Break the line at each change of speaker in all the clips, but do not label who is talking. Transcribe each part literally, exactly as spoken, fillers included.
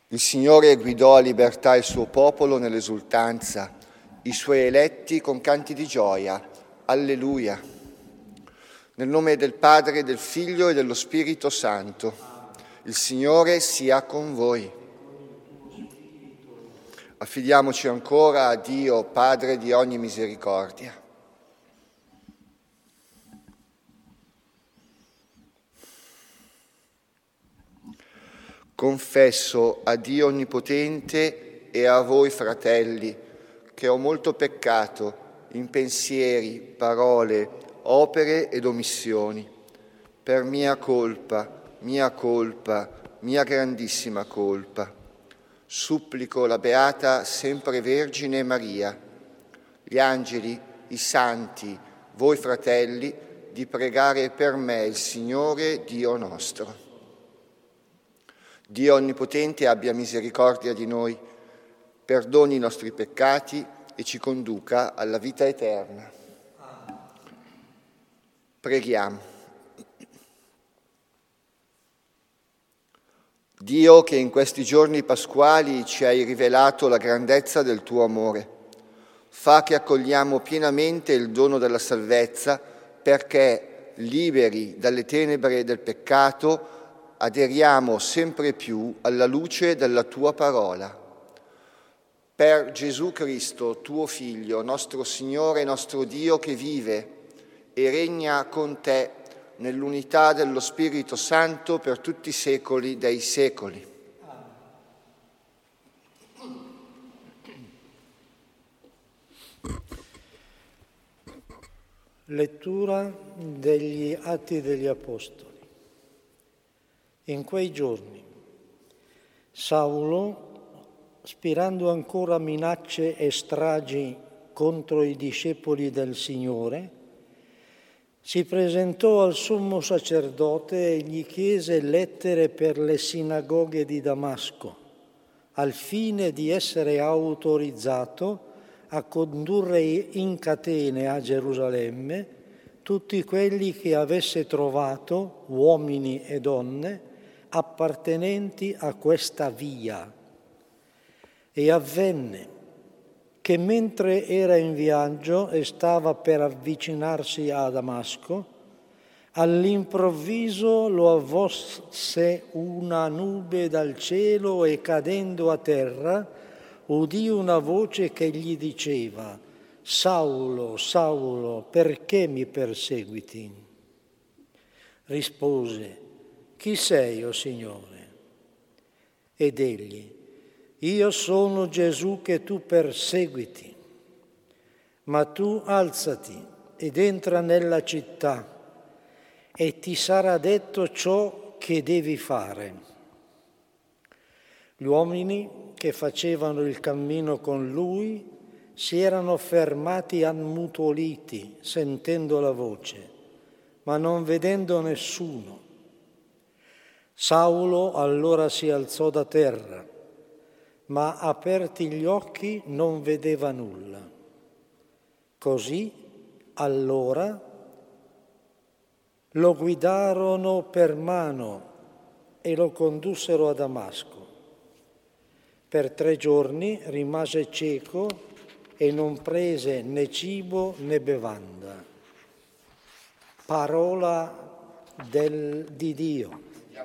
Il Signore guidò a libertà il suo popolo nell'esultanza, i suoi eletti con canti di gioia. Alleluia. Nel nome del Padre, del Figlio e dello Spirito Santo. Il Signore sia con voi. Affidiamoci ancora a Dio, Padre di ogni misericordia. Confesso a Dio Onnipotente e a voi, fratelli, che ho molto peccato in pensieri, parole, opere ed omissioni, per mia colpa, mia colpa, mia grandissima colpa. Supplico la Beata Sempre Vergine Maria, gli angeli, i santi, voi fratelli, di pregare per me il Signore Dio nostro. Dio Onnipotente abbia misericordia di noi, perdoni i nostri peccati e ci conduca alla vita eterna. Preghiamo. Dio, che in questi giorni pasquali ci hai rivelato la grandezza del tuo amore, fa che accogliamo pienamente il dono della salvezza perché, liberi dalle tenebre del peccato, aderiamo sempre più alla luce della tua parola. Per Gesù Cristo, tuo Figlio, nostro Signore e nostro Dio, che vive e regna con te nell'unità dello Spirito Santo per tutti i secoli dei secoli.
Lettura degli Atti degli Apostoli. In quei giorni Saulo, spirando ancora minacce e stragi contro i discepoli del Signore, si presentò al sommo sacerdote e gli chiese lettere per le sinagoghe di Damasco, al fine di essere autorizzato a condurre in catene a Gerusalemme tutti quelli che avesse trovato, uomini e donne, appartenenti a questa via. E avvenne che mentre era in viaggio e stava per avvicinarsi a Damasco, all'improvviso lo avvolse una nube dal cielo e cadendo a terra udì una voce che gli diceva: «Saulo, Saulo, perché mi perseguiti?» Rispose: «Chi sei, o Signore?» Ed egli: «Io sono Gesù che tu perseguiti, ma tu alzati ed entra nella città e ti sarà detto ciò che devi fare». Gli uomini che facevano il cammino con lui si erano fermati ammutoliti, sentendo la voce, ma non vedendo nessuno. Saulo allora si alzò da terra, ma aperti gli occhi non vedeva nulla. Così, allora, lo guidarono per mano e lo condussero a Damasco. Per tre giorni rimase cieco e non prese né cibo né bevanda. Parola del, di Dio.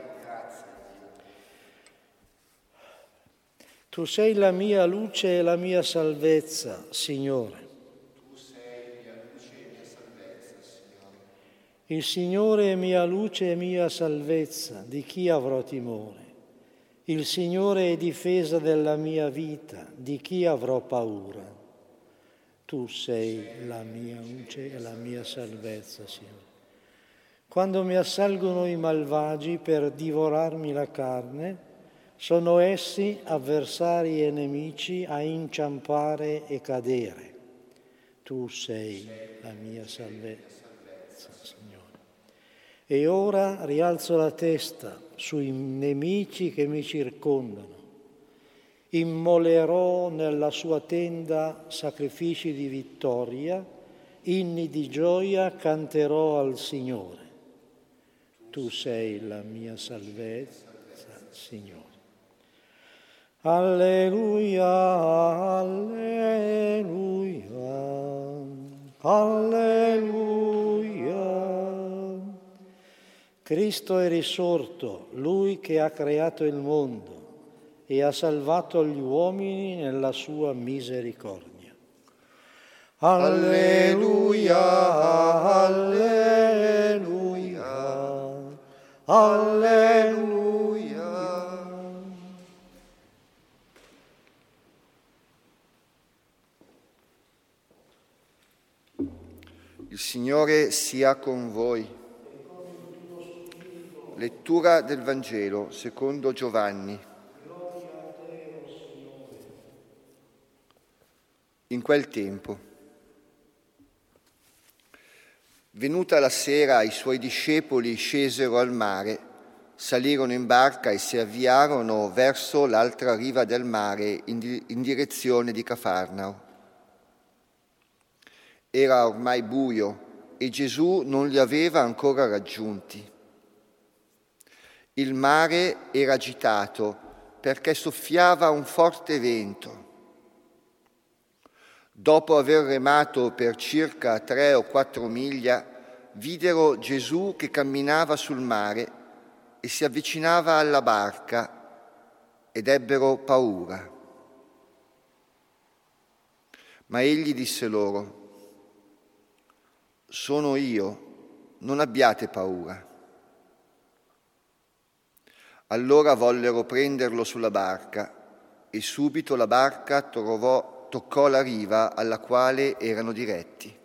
Tu sei la mia luce e la mia salvezza, Signore.
Tu sei mia luce e mia salvezza, Signore.
Il Signore è mia luce e mia salvezza, di chi avrò timore? Il Signore è difesa della mia vita, di chi avrò paura? Tu sei la mia luce e la mia salvezza, Signore. Quando mi assalgono i malvagi per divorarmi la carne, sono essi avversari e nemici a inciampare e cadere. Tu sei la mia salvezza, Signore. E ora rialzo la testa sui nemici che mi circondano. Immolerò nella sua tenda sacrifici di vittoria, inni di gioia canterò al Signore. Tu sei la mia salvezza, Signore. Alleluia, alleluia, alleluia. Cristo è risorto, Lui che ha creato il mondo e ha salvato gli uomini nella sua misericordia. Alleluia, alleluia, alleluia.
Il Signore sia con voi. Lettura del Vangelo secondo Giovanni. In quel tempo, venuta la sera, i suoi discepoli scesero al mare, salirono in barca e si avviarono verso l'altra riva del mare in, di- in direzione di Cafarnao. Era ormai buio e Gesù non li aveva ancora raggiunti. Il mare era agitato perché soffiava un forte vento. Dopo aver remato per circa tre o quattro miglia, videro Gesù che camminava sul mare e si avvicinava alla barca ed ebbero paura. Ma egli disse loro: «Sono io, non abbiate paura». Allora vollero prenderlo sulla barca e subito la barca trovò, toccò la riva alla quale erano diretti.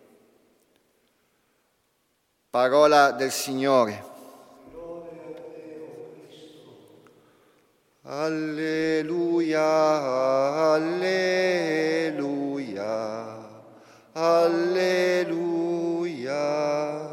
Parola del Signore. Alleluia, alleluia, alleluia.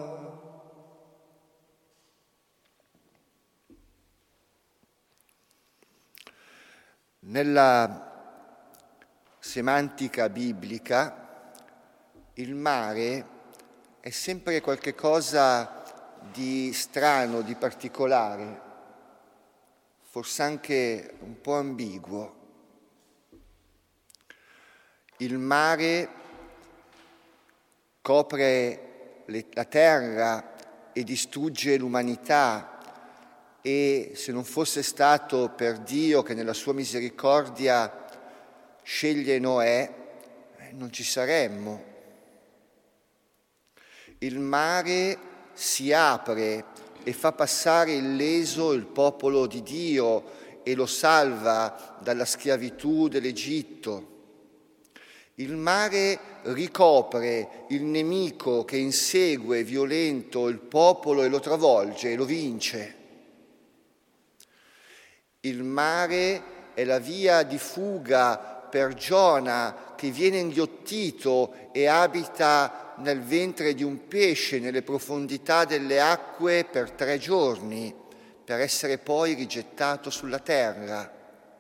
Nella semantica biblica il mare è sempre qualche cosa di strano, di particolare, forse anche un po' ambiguo. Il mare copre le, la terra e distrugge l'umanità, e se non fosse stato per Dio che nella sua misericordia sceglie Noè, non ci saremmo. Il mare si apre e fa passare illeso il popolo di Dio e lo salva dalla schiavitù dell'Egitto. Il mare ricopre il nemico che insegue violento il popolo e lo travolge e lo vince. Il mare è la via di fuga per Giona, che viene inghiottito e abita nel ventre di un pesce nelle profondità delle acque per tre giorni, per essere poi rigettato sulla terra.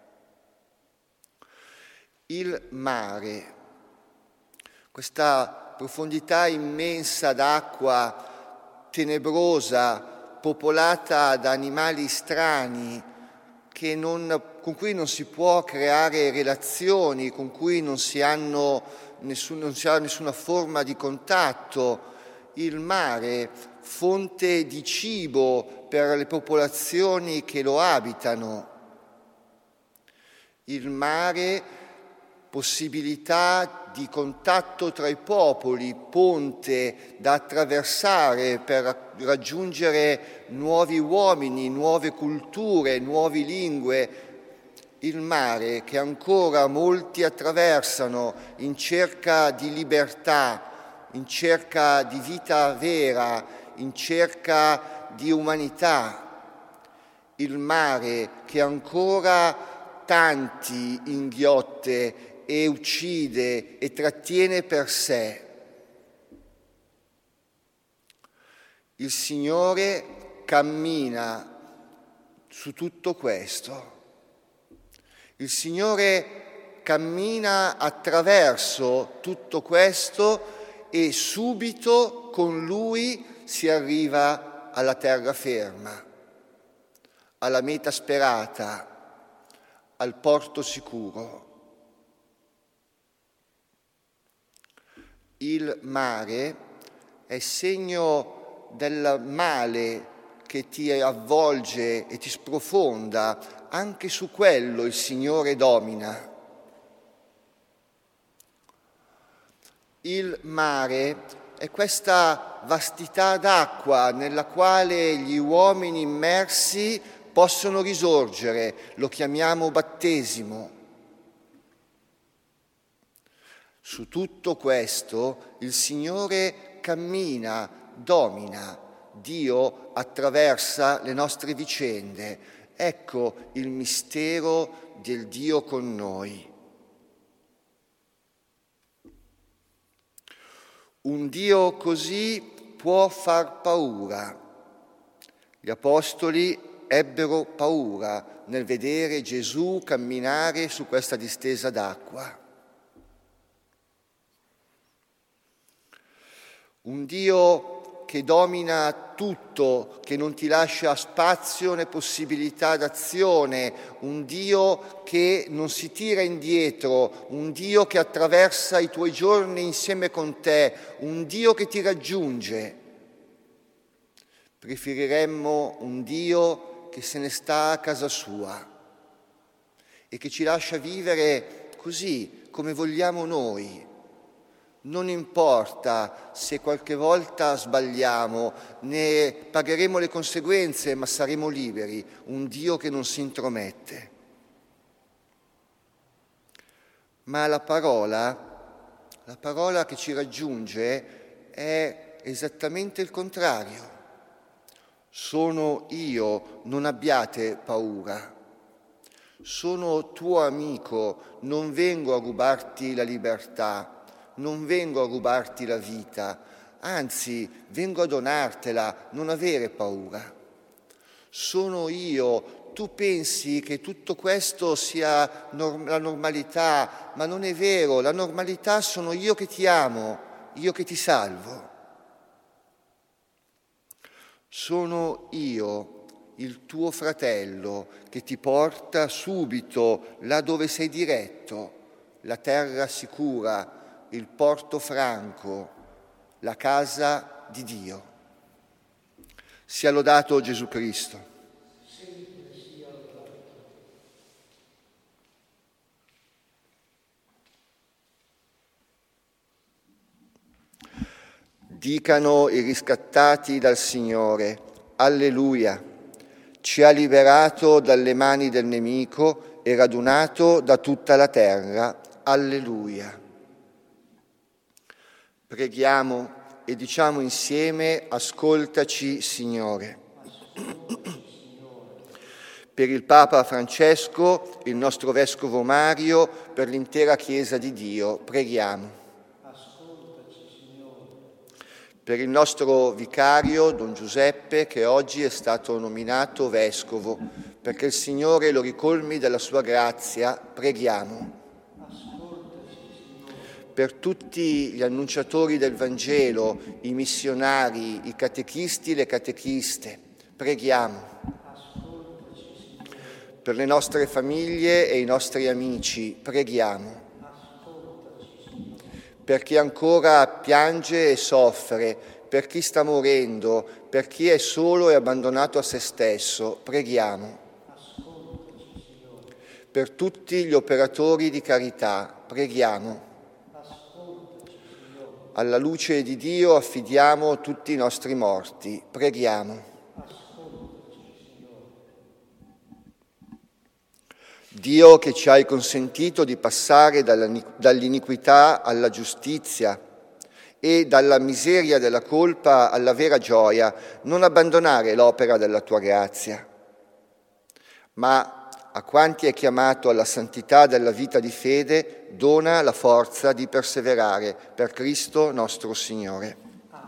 Il mare, questa profondità immensa d'acqua tenebrosa, popolata da animali strani, che non, con cui non si può creare relazioni, con cui non si, hanno nessun, non si ha nessuna forma di contatto. Il mare, fonte di cibo per le popolazioni che lo abitano. Il mare, possibilità di contatto tra i popoli, ponte da attraversare per raggiungere nuovi uomini, nuove culture, nuove lingue. Il mare che ancora molti attraversano in cerca di libertà, in cerca di vita vera, in cerca di umanità. Il mare che ancora tanti inghiotte e uccide e trattiene per sé. Il Signore cammina su tutto questo. Il Signore cammina attraverso tutto questo e subito con Lui si arriva alla terraferma, alla meta sperata, al porto sicuro. Il mare è segno del male che ti avvolge e ti sprofonda, anche su quello il Signore domina. Il mare è questa vastità d'acqua nella quale gli uomini immersi possono risorgere, lo chiamiamo battesimo. Su tutto questo il Signore cammina, domina, Dio attraversa le nostre vicende. Ecco il mistero del Dio con noi. Un Dio così può far paura. Gli apostoli ebbero paura nel vedere Gesù camminare su questa distesa d'acqua. Un Dio che domina tutto, che non ti lascia spazio né possibilità d'azione, un Dio che non si tira indietro, un Dio che attraversa i tuoi giorni insieme con te, un Dio che ti raggiunge. Preferiremmo un Dio che se ne sta a casa sua e che ci lascia vivere così come vogliamo noi. Non importa se qualche volta sbagliamo, ne pagheremo le conseguenze, ma saremo liberi, un Dio che non si intromette. Ma la parola, la parola che ci raggiunge è esattamente il contrario. Sono io, non abbiate paura. Sono tuo amico, non vengo a rubarti la libertà. Non vengo a rubarti la vita, anzi vengo a donartela, non avere paura. Sono io, tu pensi che tutto questo sia norm- la normalità, ma non è vero, la normalità sono io che ti amo, io che ti salvo. Sono io, il tuo fratello, che ti porta subito là dove sei diretto, la terra sicura, il porto franco, la casa di Dio. Sia lodato Gesù Cristo. Dicano i riscattati dal Signore, alleluia, ci ha liberato dalle mani del nemico e radunato da tutta la terra, alleluia. Preghiamo e diciamo insieme, ascoltaci Signore. Per il Papa Francesco, il nostro Vescovo Mario, per l'intera Chiesa di Dio, preghiamo.
Ascoltaci, Signore.
Per il nostro vicario, Don Giuseppe, che oggi è stato nominato Vescovo, perché il Signore lo ricolmi della sua grazia, preghiamo. Per tutti gli annunciatori del Vangelo, i missionari, i catechisti e le catechiste, preghiamo. Per le nostre famiglie e i nostri amici, preghiamo. Per chi ancora piange e soffre, per chi sta morendo, per chi è solo e abbandonato a se stesso, preghiamo. Per tutti gli operatori di carità, preghiamo. Alla luce di Dio affidiamo tutti i nostri morti. Preghiamo. Dio che ci hai consentito di passare dall'iniquità alla giustizia e dalla miseria della colpa alla vera gioia, non abbandonare l'opera della tua grazia, ma a quanti è chiamato alla santità della vita di fede, dona la forza di perseverare per Cristo nostro Signore.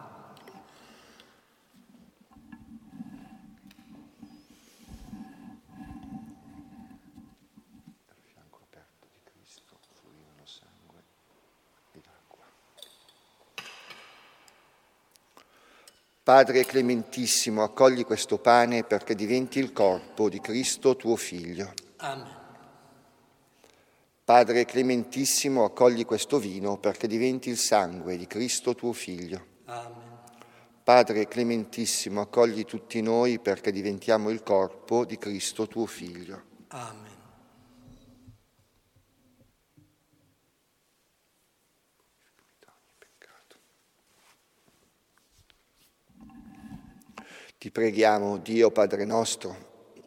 Padre clementissimo, accogli questo pane perché diventi il corpo di Cristo tuo Figlio.
Amen.
Padre clementissimo, accogli questo vino perché diventi il sangue di Cristo tuo Figlio.
Amen.
Padre clementissimo, accogli tutti noi perché diventiamo il corpo di Cristo tuo Figlio.
Amen.
Ti preghiamo, Dio Padre nostro,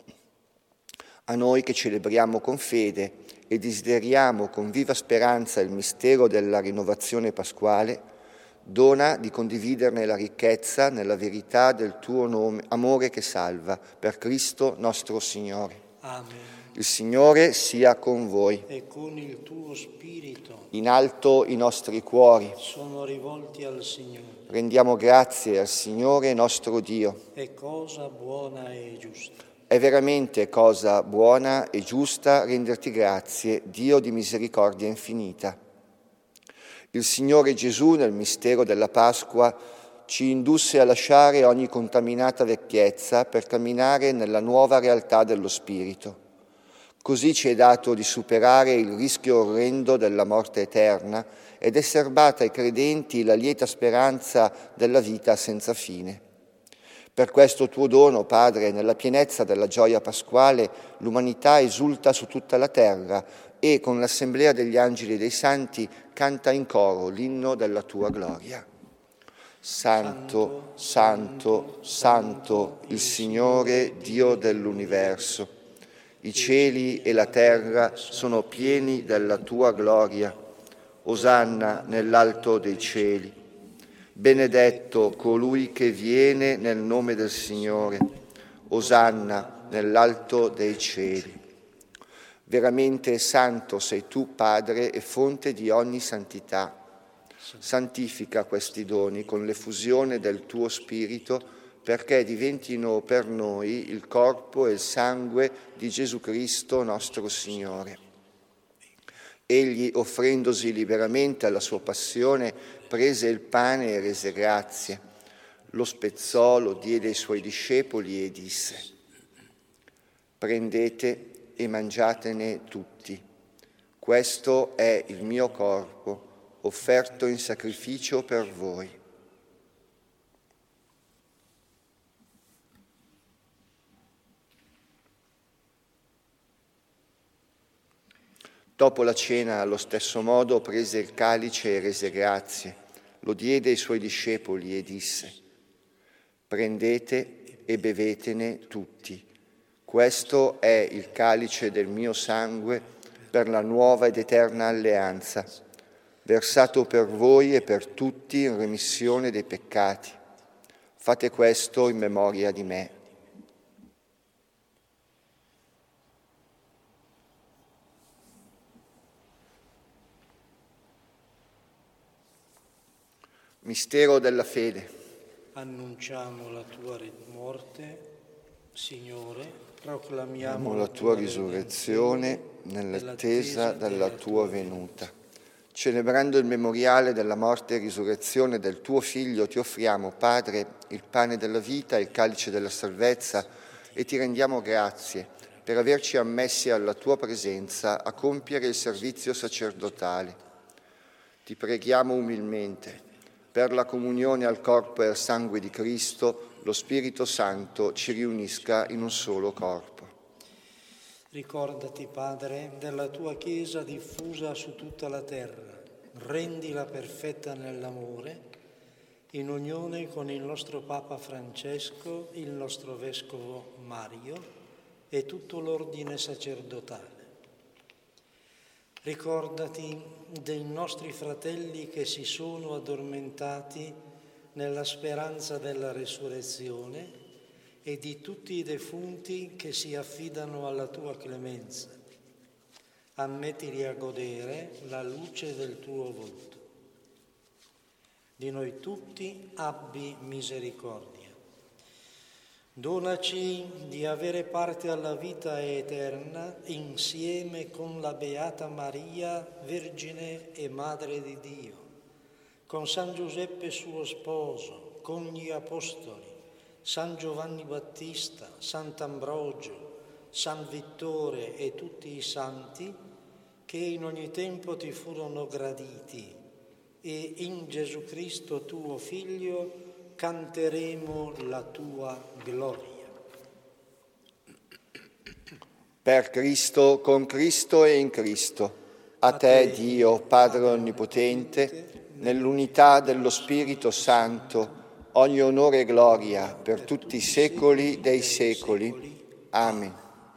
a noi che celebriamo con fede e desideriamo con viva speranza il mistero della rinnovazione pasquale, dona di condividerne la ricchezza nella verità del tuo nome, amore che salva, per Cristo nostro Signore.
Amen.
Il Signore sia con voi.
E con il tuo spirito.
In alto i nostri cuori.
Sono rivolti al Signore.
Rendiamo grazie al Signore nostro Dio.
È cosa buona e giusta.
È veramente cosa buona e giusta renderti grazie, Dio di misericordia infinita. Il Signore Gesù, nel mistero della Pasqua, ci indusse a lasciare ogni contaminata vecchiezza per camminare nella nuova realtà dello Spirito. Così ci è dato di superare il rischio orrendo della morte eterna ed è serbata ai credenti la lieta speranza della vita senza fine. Per questo tuo dono, Padre, nella pienezza della gioia pasquale, l'umanità esulta su tutta la terra e con l'assemblea degli angeli e dei santi canta in coro l'inno della tua gloria. Santo, santo, santo, il Signore Dio dell'universo. I cieli e la terra sono pieni della tua gloria. Osanna nell'alto dei cieli. Benedetto colui che viene nel nome del Signore. Osanna nell'alto dei cieli. Veramente santo sei tu, Padre, e fonte di ogni santità. Santifica questi doni con l'effusione del tuo Spirito, perché diventino per noi il corpo e il sangue di Gesù Cristo nostro Signore. Egli, offrendosi liberamente alla sua passione, prese il pane e rese grazie. Lo spezzò, lo diede ai suoi discepoli e disse: prendete e mangiatene tutti. Questo è il mio corpo, offerto in sacrificio per voi. Dopo la cena, allo stesso modo, prese il calice e rese grazie, lo diede ai suoi discepoli e disse: prendete e bevetene tutti. Questo è il calice del mio sangue per la nuova ed eterna alleanza, versato per voi e per tutti in remissione dei peccati. Fate questo in memoria di me. Mistero della fede.
Annunciamo la tua morte, Signore, proclamiamo
la tua risurrezione nell'attesa della tua venuta. Celebrando il memoriale della morte e risurrezione del tuo Figlio, ti offriamo, Padre, il pane della vita e il calice della salvezza e ti rendiamo grazie per averci ammessi alla tua presenza a compiere il servizio sacerdotale. Ti preghiamo umilmente. Per la comunione al corpo e al sangue di Cristo, lo Spirito Santo ci riunisca in un solo corpo.
Ricordati, Padre, della tua Chiesa diffusa su tutta la terra. Rendila perfetta nell'amore, in unione con il nostro Papa Francesco, il nostro Vescovo Mario e tutto l'ordine sacerdotale. Ricordati dei nostri fratelli che si sono addormentati nella speranza della resurrezione e di tutti i defunti che si affidano alla tua clemenza. Ammettili a godere la luce del tuo volto. Di noi tutti abbi misericordia. Donaci di avere parte alla vita eterna insieme con la Beata Maria, Vergine e Madre di Dio, con San Giuseppe suo sposo, con gli Apostoli, San Giovanni Battista, Sant'Ambrogio, San Vittore e tutti i santi, che in ogni tempo ti furono graditi, e in Gesù Cristo tuo Figlio canteremo la tua gloria.
Per Cristo, con Cristo e in Cristo, a te Dio, Padre Onnipotente, nell'unità dello Spirito Santo, ogni onore e gloria per tutti i secoli dei secoli. Amen.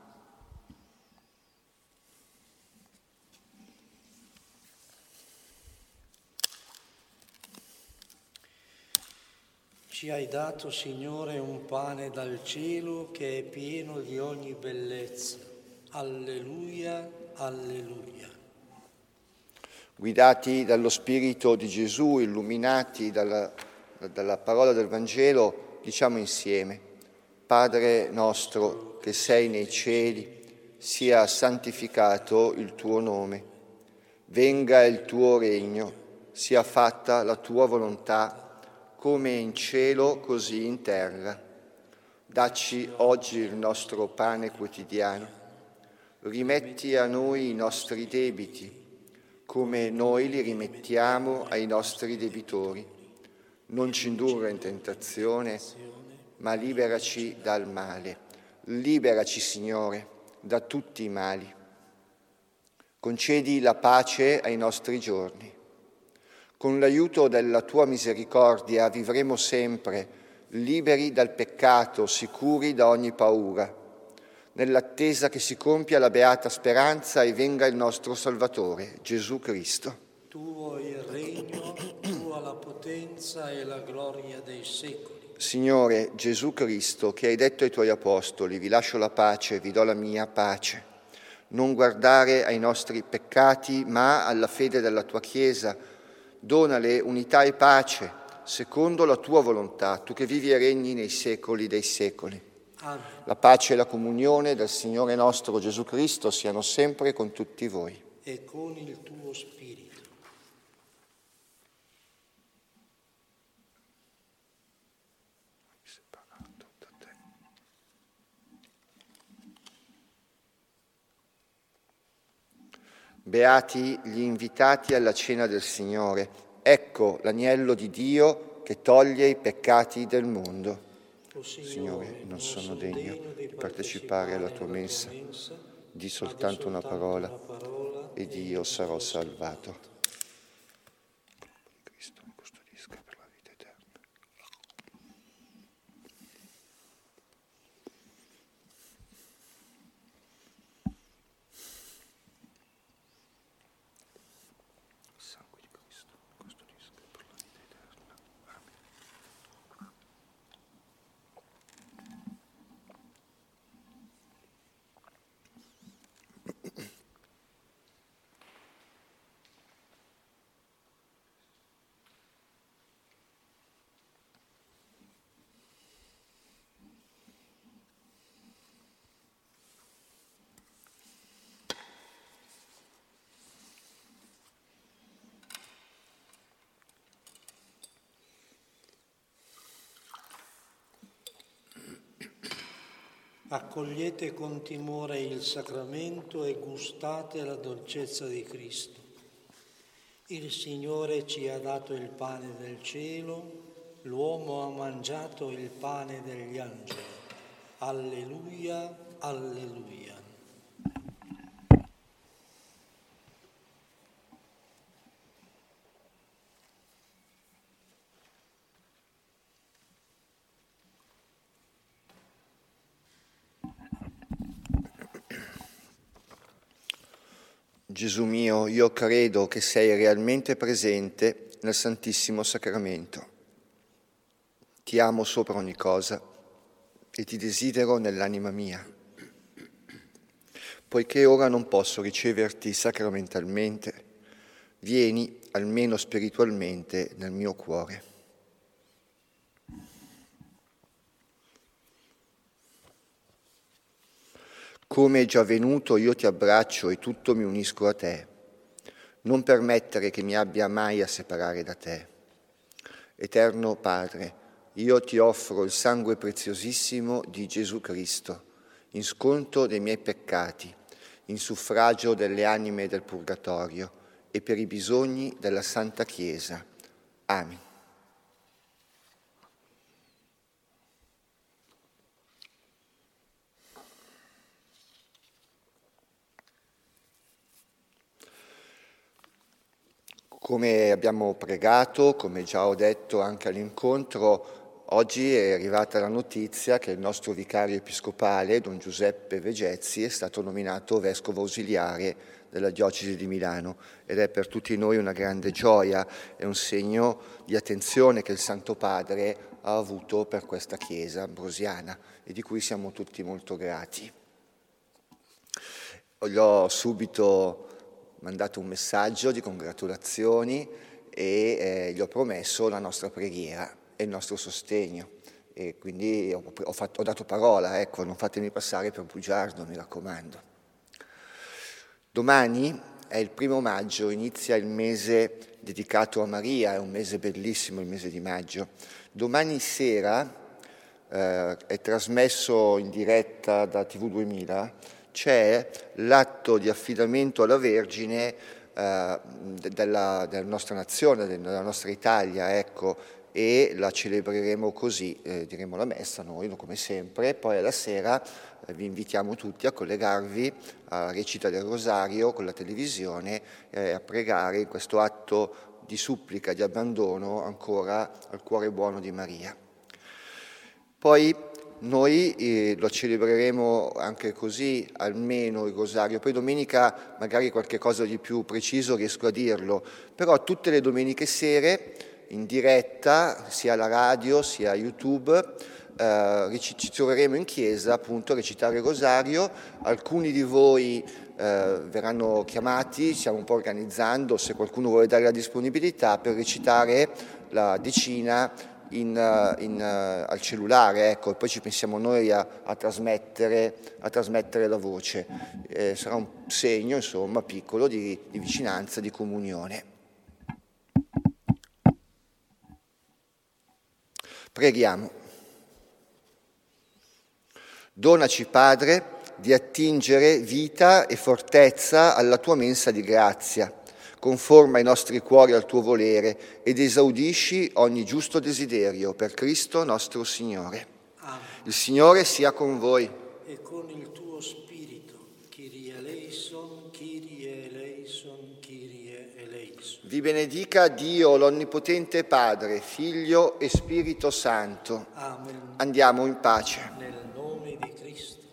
Ci hai dato, Signore, un pane dal cielo che è pieno di ogni bellezza. Alleluia, alleluia.
Guidati dallo Spirito di Gesù, illuminati dalla, dalla parola del Vangelo, diciamo insieme: Padre nostro che sei nei cieli, sia santificato il tuo nome. Venga il tuo regno, sia fatta la tua volontà, come in cielo così in terra. Dacci oggi il nostro pane quotidiano. Rimetti a noi i nostri debiti, come noi li rimettiamo ai nostri debitori. Non ci indurre in tentazione, ma liberaci dal male. Liberaci, Signore, da tutti i mali. Concedi la pace ai nostri giorni. Con l'aiuto della tua misericordia vivremo sempre liberi dal peccato, sicuri da ogni paura, nell'attesa che si compia la beata speranza e venga il nostro Salvatore, Gesù Cristo.
Tuo il regno, tua la potenza e la gloria dei secoli.
Signore Gesù Cristo, che hai detto ai tuoi apostoli: vi lascio la pace, vi do la mia pace. Non guardare ai nostri peccati, ma alla fede della tua Chiesa. Donale unità e pace, secondo la tua volontà, tu che vivi e regni nei secoli dei secoli.
Amen.
La pace e la comunione del Signore nostro Gesù Cristo siano sempre con tutti voi.
E con il tuo spirito.
Beati gli invitati alla cena del Signore. Ecco l'agnello di Dio che toglie i peccati del mondo.
O Signore,
Signore, non sono degno di partecipare alla tua mensa. Di soltanto una parola ed io sarò salvato. Cristo mi custodisca per la vita eterna.
Accogliete con timore il sacramento e gustate la dolcezza di Cristo. Il Signore ci ha dato il pane del cielo, l'uomo ha mangiato il pane degli angeli. Alleluia, alleluia.
Gesù mio, io credo che sei realmente presente nel Santissimo Sacramento. Ti amo sopra ogni cosa e ti desidero nell'anima mia. Poiché ora non posso riceverti sacramentalmente, vieni almeno spiritualmente nel mio cuore. Come è già venuto, io ti abbraccio e tutto mi unisco a te. Non permettere che mi abbia mai a separare da te. Eterno Padre, io ti offro il sangue preziosissimo di Gesù Cristo, in sconto dei miei peccati, in suffragio delle anime del purgatorio e per i bisogni della Santa Chiesa. Amen. Come abbiamo pregato, come già ho detto anche all'incontro, oggi è arrivata la notizia che il nostro vicario episcopale, Don Giuseppe Vegezzi, è stato nominato vescovo ausiliare della diocesi di Milano ed è per tutti noi una grande gioia, è un segno di attenzione che il Santo Padre ha avuto per questa Chiesa ambrosiana e di cui siamo tutti molto grati. Gli ho subito mandato un messaggio di congratulazioni e eh, gli ho promesso la nostra preghiera e il nostro sostegno e quindi ho, ho, fatto, ho dato parola, ecco, non fatemi passare per bugiardo, mi raccomando. Domani è il primo maggio, inizia il mese dedicato a Maria, è un mese bellissimo, il mese di maggio. Domani sera eh, è trasmesso in diretta da T V duemila, c'è l'atto di affidamento alla Vergine eh, della, della nostra nazione, della nostra Italia, ecco, e la celebreremo così, eh, diremo la messa noi, come sempre, poi alla sera eh, vi invitiamo tutti a collegarvi alla recita del Rosario con la televisione e eh, a pregare in questo atto di supplica, di abbandono ancora al cuore buono di Maria. Poi noi eh, lo celebreremo anche così, almeno il Rosario, poi domenica magari qualche cosa di più preciso riesco a dirlo, però tutte le domeniche sere in diretta, sia alla radio sia a YouTube, eh, ci troveremo in chiesa appunto a recitare il Rosario, alcuni di voi eh, verranno chiamati, stiamo un po' organizzando, se qualcuno vuole dare la disponibilità per recitare la decina In, in, uh, al cellulare, ecco, e poi ci pensiamo noi a, a, trasmettere, a trasmettere la voce. Eh, sarà un segno, insomma, piccolo di, di vicinanza, di comunione. Preghiamo. Donaci, Padre, di attingere vita e fortezza alla tua mensa di grazia. Conforma i nostri cuori al tuo volere ed esaudisci ogni giusto desiderio per Cristo nostro Signore.
Amen.
Il Signore sia con voi.
E con il tuo spirito. Kyrie eleison, Kyrie eleison, Kyrie eleison.
Vi benedica Dio, l'Onnipotente Padre, Figlio e Spirito Santo.
Amen.
Andiamo in pace.
Nel nome di Cristo.